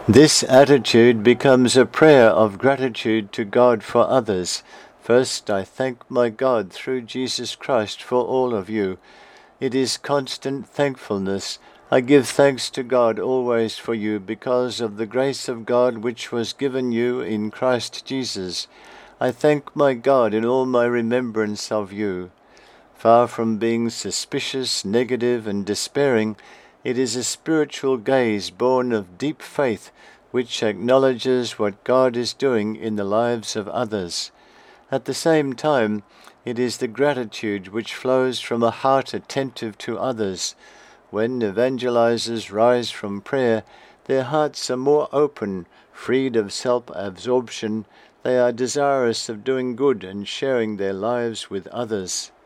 This attitude becomes a prayer of gratitude to God for others. First, I thank my God through Jesus Christ for all of you. It is constant thankfulness. I give thanks to God always for you because of the grace of God which was given you in Christ Jesus. I thank my God in all my remembrance of you. Far from being suspicious, negative, and despairing, it is a spiritual gaze born of deep faith which acknowledges what God is doing in the lives of others. At the same time, it is the gratitude which flows from a heart attentive to others. When evangelizers rise from prayer, their hearts are more open, freed of self-absorption. They are desirous of doing good and sharing their lives with others.